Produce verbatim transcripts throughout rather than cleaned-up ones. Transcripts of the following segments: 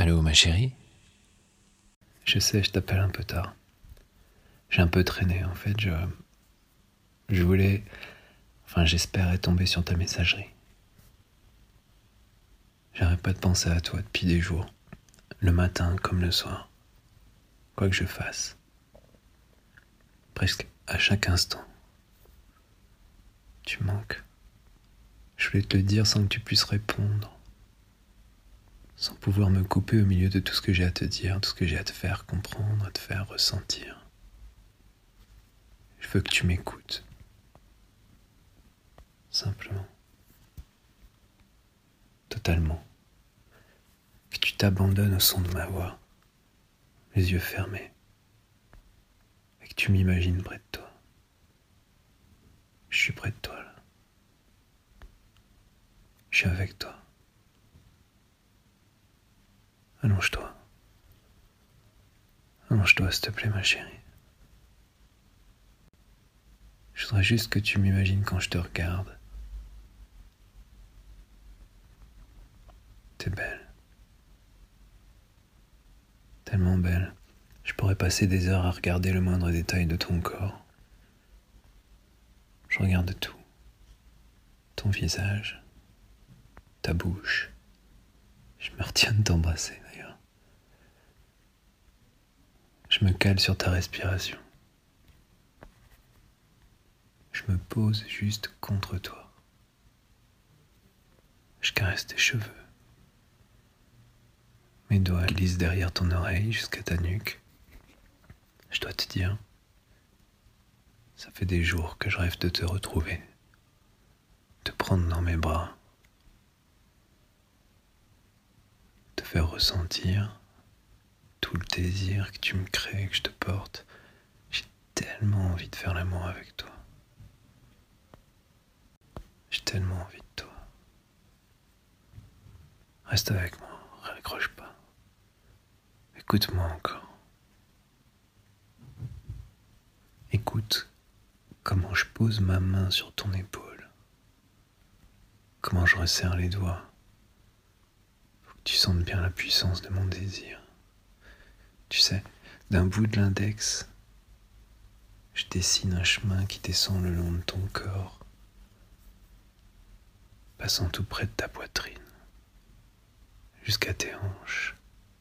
Allô, ma chérie? Je sais, je t'appelle un peu tard. J'ai un peu traîné, en fait. Je, je voulais... Enfin, j'espérais tomber sur ta messagerie. J'arrête pas de penser à toi depuis des jours. Le matin comme le soir. Quoi que je fasse. Presque à chaque instant. Tu manques. Je voulais te le dire sans que tu puisses répondre. Sans pouvoir me couper au milieu de tout ce que j'ai à te dire, tout ce que j'ai à te faire comprendre, à te faire ressentir. Je veux que tu m'écoutes. Simplement. Totalement. Que tu t'abandonnes au son de ma voix, les yeux fermés, et que tu m'imagines près de toi. Je suis près de toi là. Je suis avec toi. Allonge-toi. Allonge-toi, s'il te plaît, ma chérie. Je voudrais juste que tu m'imagines quand je te regarde. T'es belle. Tellement belle. Je pourrais passer des heures à regarder le moindre détail de ton corps. Je regarde tout. Ton visage. Ta bouche. Je me retiens de t'embrasser d'ailleurs. Je me cale sur ta respiration. Je me pose juste contre toi. Je caresse tes cheveux. Mes doigts glissent derrière ton oreille jusqu'à ta nuque. Je dois te dire, ça fait des jours que je rêve de te retrouver, te prendre dans mes bras, te faire ressentir tout le désir que tu me crées, que je te porte. J'ai tellement envie de faire l'amour avec toi. J'ai tellement envie de toi. Reste avec moi, raccroche pas. Écoute-moi encore. Écoute comment je pose ma main sur ton épaule. Comment je resserre les doigts. Faut que tu sentes bien la puissance de mon désir. Tu sais, d'un bout de l'index, je dessine un chemin qui descend le long de ton corps, passant tout près de ta poitrine, jusqu'à tes hanches.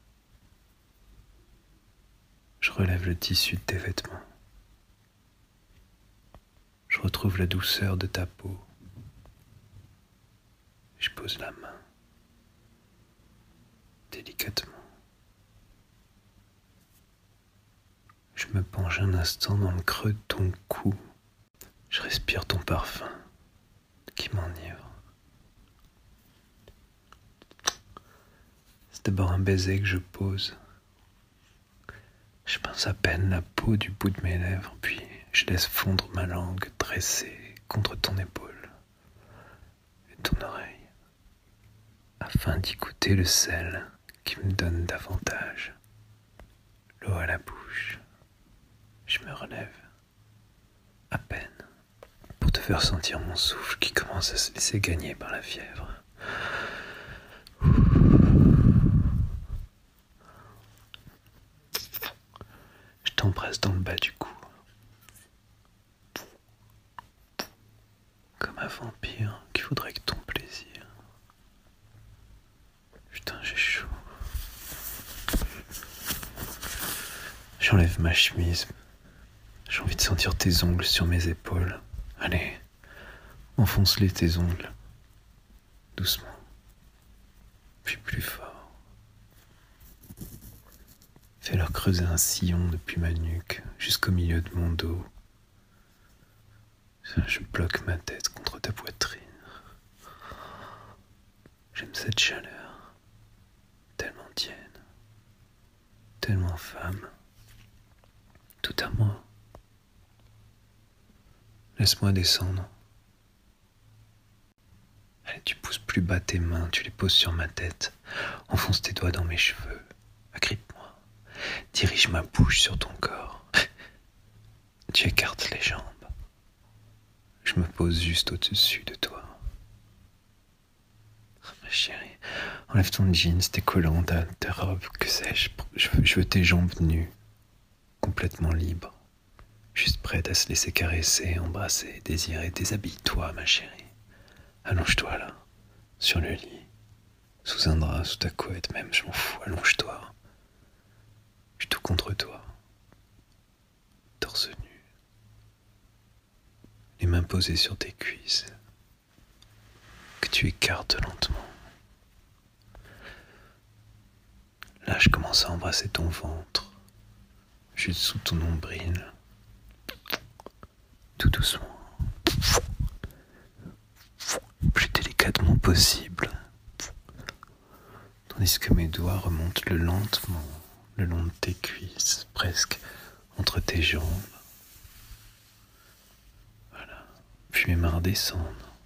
Je relève le tissu de tes vêtements. Je retrouve la douceur de ta peau. Je pose la main, délicatement. Je me penche un instant dans le creux de ton cou. Je respire ton parfum qui m'enivre. C'est d'abord un baiser que je pose. Je pince à peine la peau du bout de mes lèvres, puis je laisse fondre ma langue dressée contre ton épaule et ton oreille, afin d'y goûter le sel qui me donne davantage. L'eau à la bouche. Je me relève, à peine, pour te faire sentir mon souffle qui commence à se laisser gagner par la fièvre. Je t'embrasse dans le bas du cou, comme un vampire qui voudrait que ton plaisir. Putain, j'ai chaud. J'enlève ma chemise. J'ai envie de sentir tes ongles sur mes épaules. Allez, enfonce-les tes ongles. Doucement. Puis plus fort. Fais-leur creuser un sillon depuis ma nuque jusqu'au milieu de mon dos. Je bloque ma tête contre ta poitrine. J'aime cette chaleur. Tellement tiède. Tellement femme. Tout à moi. Laisse-moi descendre. Allez, tu pousses plus bas tes mains, tu les poses sur ma tête. Enfonce tes doigts dans mes cheveux. Agrippe-moi. Dirige ma bouche sur ton corps. Tu écartes les jambes. Je me pose juste au-dessus de toi. chérie. Enlève ton jeans, tes collants, ta, ta robe, que sais-je. Je veux, je veux tes jambes nues, complètement libres. Juste prête à se laisser caresser, embrasser, désirer. Déshabille-toi, ma chérie. Allonge-toi là, sur le lit, sous un drap, sous ta couette, même, je m'en fous, allonge-toi. Je suis tout contre toi. Torse nu. Les mains posées sur tes cuisses. Que tu écartes lentement. Là, je commence à embrasser ton ventre, juste sous ton nombril. Tout doucement. Plus délicatement possible. Tandis que mes doigts remontent le lentement le long de tes cuisses, presque entre tes jambes. Voilà. Puis mes mains redescendent.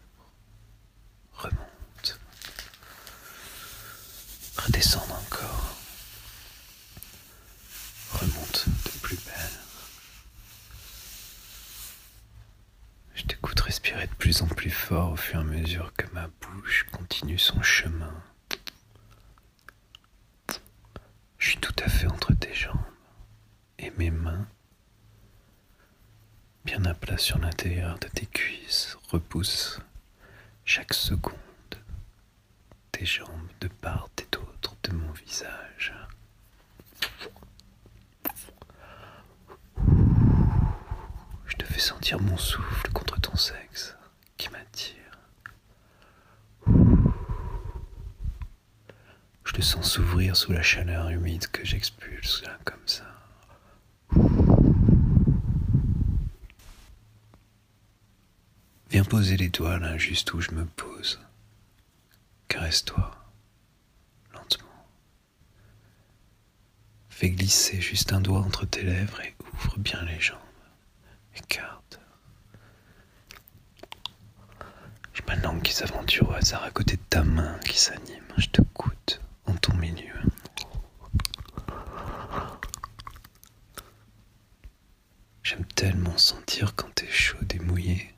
Remontent. Redescendent encore. Remontent de plus belle. Je t'écoute respirer de plus en plus fort au fur et à mesure que ma bouche continue son chemin. Je suis tout à fait entre tes jambes et mes mains, bien à plat sur l'intérieur de tes cuisses, repoussent chaque seconde tes jambes de part et d'autre de mon visage. Je te fais sentir mon souffle contre ton sexe qui m'attire. Je le sens s'ouvrir sous la chaleur humide que j'expulse là comme ça. Viens poser les doigts là juste où je me pose. Caresse-toi lentement. Fais glisser juste un doigt entre tes lèvres et ouvre bien les jambes. Écarte. J'ai ma langue qui s'aventure au hasard à côté de ta main qui s'anime. Je te goûte en ton milieu. J'aime tellement sentir quand t'es chaude et mouillée.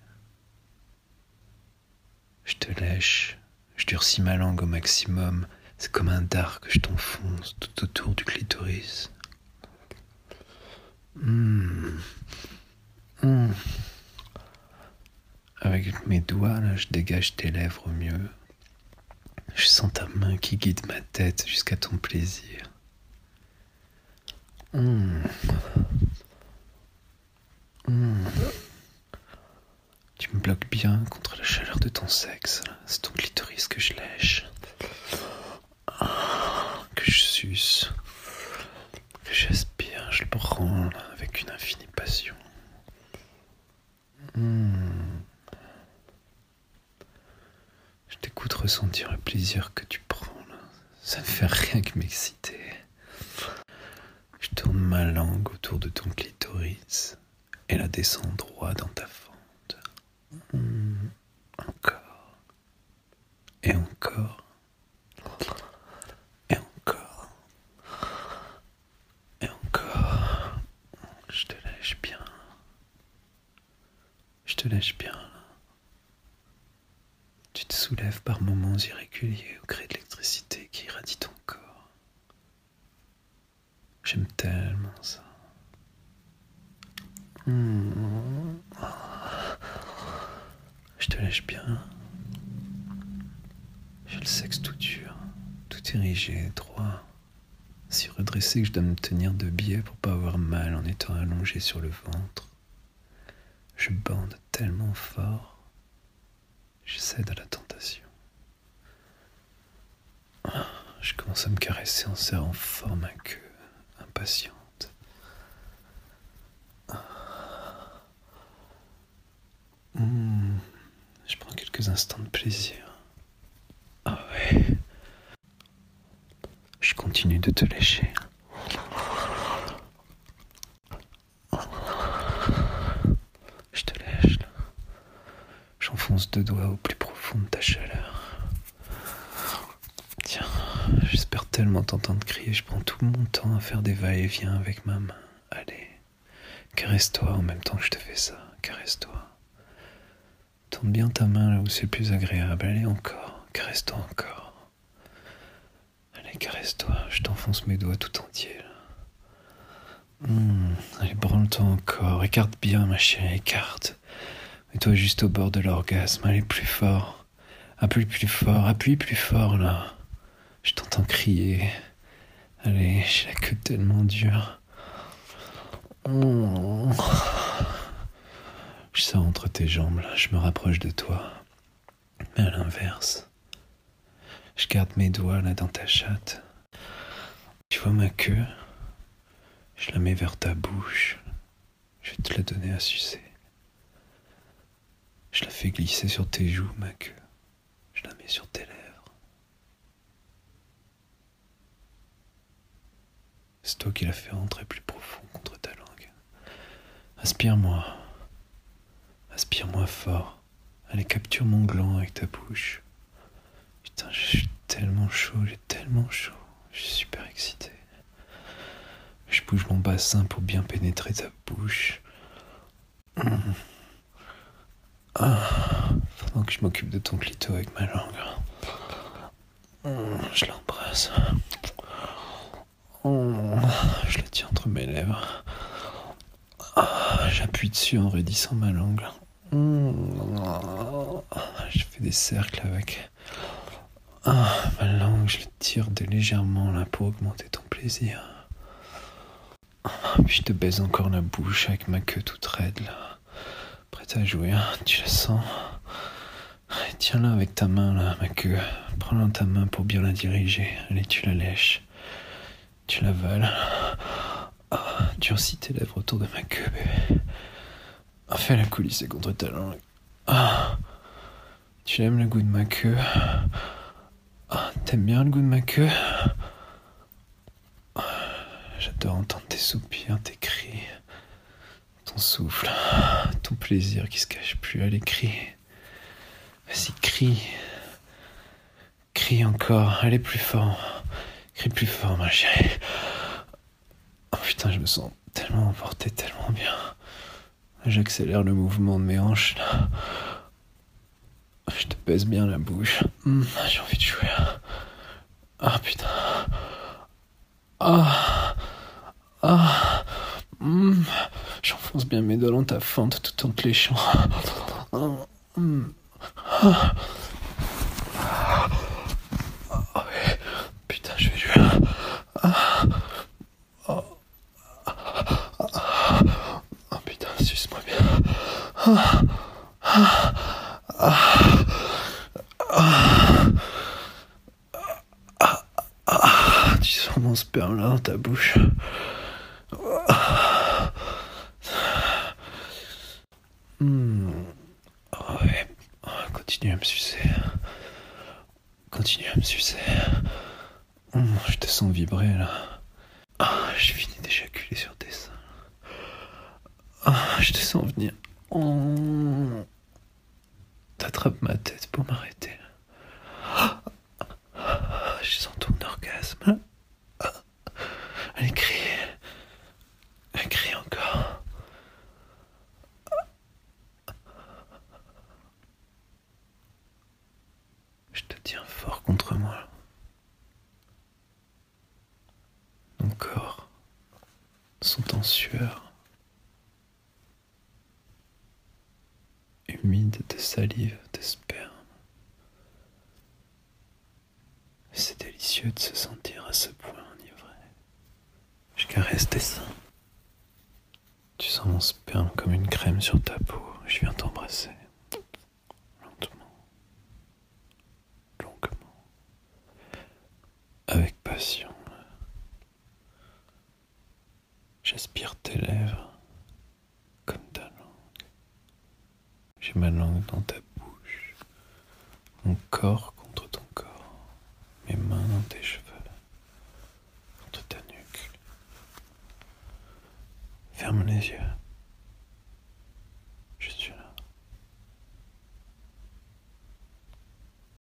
Je te lèche, je durcis ma langue au maximum. C'est comme un dard que je t'enfonce tout autour du clitoris. Mmh. Mmh. Avec mes doigts, là, je dégage tes lèvres au mieux. Je sens ta main qui guide ma tête jusqu'à ton plaisir. Mmh. Mmh. Tu me bloques bien contre la chaleur de ton sexe. C'est ton clitoris que je lèche, que je suce, que j'aspire, je le branle avec une infinie passion. Mmh. Je t'écoute ressentir le plaisir que tu prends là. Ça ne fait rien que m'exciter. Je tourne ma langue autour de ton clitoris et la descends droit dans ta fente. Mmh. Encore. Et encore. Et encore. Et encore. Je te lèche bien. Je te lèche bien. Tu te soulèves par moments irréguliers au gré de l'électricité qui irradie ton corps. J'aime tellement ça. Mmh. Je te lèche bien. J'ai le sexe tout dur, tout érigé, droit, si redressé que je dois me tenir de biais pour pas avoir mal en étant allongé sur le ventre. Je bande tellement fort, je cède à la tentation. Je commence à me caresser en serrant fort ma queue, impatiente. Mmh. Je prends quelques instants de plaisir. Ah ouais. Je continue de te lécher. Je te lèche là. J'enfonce deux doigts au plus profond de ta chaleur. Tiens, j'espère tellement t'entendre crier. Je prends tout mon temps à faire des va-et-vient avec ma main. Allez, caresse-toi en même temps que je te fais ça. Caresse-toi. Tourne bien ta main là où c'est le plus agréable. Allez, encore. Caresse-toi encore. Allez, caresse-toi, je t'enfonce mes doigts tout entiers. Mmh, allez, branle-toi encore, écarte bien ma chérie, écarte. Mets-toi juste au bord de l'orgasme, allez plus fort. Appuie plus fort, appuie plus fort là. Je t'entends crier. Allez, j'ai la queue tellement dure. Mmh. Je sors entre tes jambes là, je me rapproche de toi. Mais à l'inverse, je garde mes doigts là dans ta chatte. Tu vois ma queue? Je la mets vers ta bouche. Je vais te la donner à sucer. Je la fais glisser sur tes joues, ma queue. Je la mets sur tes lèvres. C'est toi qui la fais rentrer plus profond contre ta langue. Aspire-moi. Aspire-moi fort. Allez, capture mon gland avec ta bouche. Putain, je suis tellement chaud, j'ai tellement chaud. Je suis super excité. Je bouge mon bassin pour bien pénétrer ta bouche. Mmh. Ah, pendant que je m'occupe de ton clito avec ma langue. Mmh, je l'embrasse. Mmh, je la tiens entre mes lèvres. Ah, j'appuie dessus en raidissant ma langue. Mmh, je fais des cercles avec. Ah, ma langue, je la tire de légèrement là pour augmenter ton plaisir. Puis je te baise encore la bouche avec ma queue toute raide là. Prête à jouer, hein, tu la sens? Tiens-la avec ta main là, ma queue. Prends-la dans ta main pour bien la diriger. Allez, tu la lèches. Tu l'avales. Ah, durcis tes lèvres autour de ma queue, bébé. Ah, fais-la coulisser contre ta langue. Ah, tu aimes le goût de ma queue? Ah, t'aimes bien le goût de ma queue? J'adore entendre tes soupirs, tes cris, ton souffle, ton plaisir qui se cache plus. Allez, crie. Vas-y, crie. Crie encore. Allez, plus fort. Crie plus fort, ma chérie. Oh putain, je me sens tellement emporté, tellement bien. J'accélère le mouvement de mes hanches, là. Je te baise bien la bouche. Mmh, j'ai envie de jouer. Ah putain. Ah. Ah. Mmh. J'enfonce bien mes doigts dans ta fente tout en te léchant. Mmh. Ah. Oh, ouais. Putain, je vais jouer. Ah. Oh. Oh putain, suce-moi bien. Ah. Ah. Ah. Ah. Ah. Tu sens mon sperme là dans ta bouche. Mmh. Oh, ouais. Oh, continue à me sucer. Continue à me sucer. Mmh, je te sens vibrer là. Ah, j'ai fini d'éjaculer sur tes seins. Ah, je te sens venir. Oh. T'attrapes ma tête pour m'arrêter. Ah, je sens ton orgasme. Ah. Allez, crie. Allez, crie encore. Je te tiens fort contre moi. Mon corps sont en sueur. Humide de salive, de sperme. C'est délicieux de se sentir à ce point enivré. Je caresse tes seins. Tu sens mon sperme comme une crème sur ta peau. Je viens t'embrasser. Lentement. Longuement. Avec passion. J'aspire tes lèvres comme ta langue. J'ai ma langue dans ta bouche. Mon corps contre ton corps. Mes mains dans tes cheveux. Contre ta nuque. Ferme les yeux.